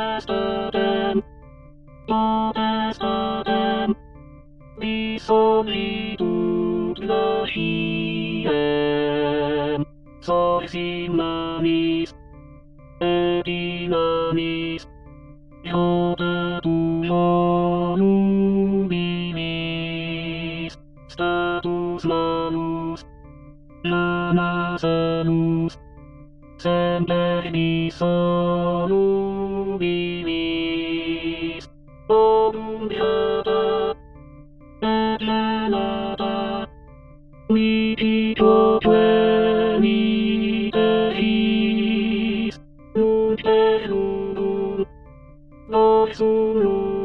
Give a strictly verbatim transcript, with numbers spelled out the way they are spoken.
Podestem, podestem, di solitud laciem, sois in manis, et in anis, iota tuo nubilis, status manus, lana salus, semper di solubilis, odum beata, et lenata, vivitur veniteis, nunc per nudum, vox unum,